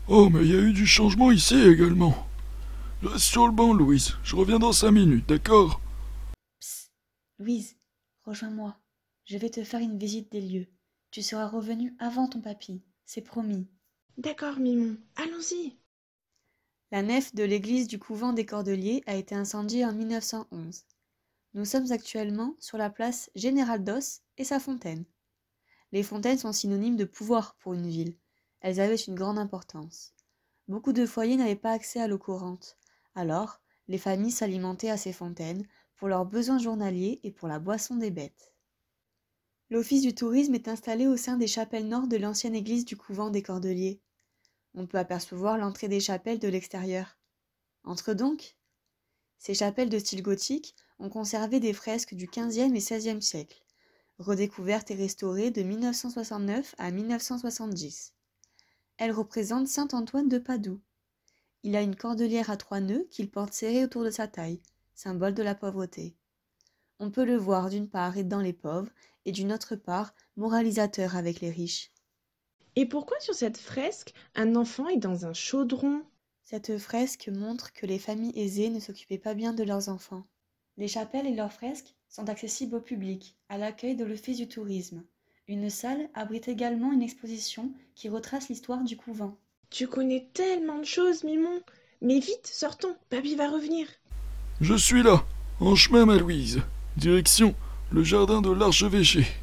Oh, mais il y a eu du changement ici également. Reste sur le banc, Louise. Je reviens dans 5 minutes, d'accord? Psst, Louise, rejoins-moi. Je vais te faire une visite des lieux. Tu seras revenue avant ton papy, c'est promis. D'accord, Mimon, allons-y. La nef de l'église du couvent des Cordeliers a été incendiée en 1911. Nous sommes actuellement sur la place Général Doss et sa fontaine. Les fontaines sont synonymes de pouvoir pour une ville. Elles avaient une grande importance. Beaucoup de foyers n'avaient pas accès à l'eau courante. Alors, les familles s'alimentaient à ces fontaines pour leurs besoins journaliers et pour la boisson des bêtes. L'office du tourisme est installé au sein des chapelles nord de l'ancienne église du couvent des Cordeliers. On peut apercevoir l'entrée des chapelles de l'extérieur. Entre donc. Ces chapelles de style gothique ont conservé des fresques du XVe et XVIe siècle, redécouvertes et restaurées de 1969 à 1970. Elles représentent saint Antoine de Padoue. Il a une cordelière à 3 nœuds qu'il porte serrée autour de sa taille, symbole de la pauvreté. On peut le voir d'une part aidant les pauvres et d'une autre part moralisateur avec les riches. Et pourquoi sur cette fresque, un enfant est dans un chaudron? Cette fresque montre que les familles aisées ne s'occupaient pas bien de leurs enfants. Les chapelles et leurs fresques sont accessibles au public, à l'accueil de l'Office du tourisme. Une salle abrite également une exposition qui retrace l'histoire du couvent. Tu connais tellement de choses, Mimon. Mais vite, sortons, papy va revenir. Je suis là, en chemin, ma Louise. Direction le jardin de l'archevêché.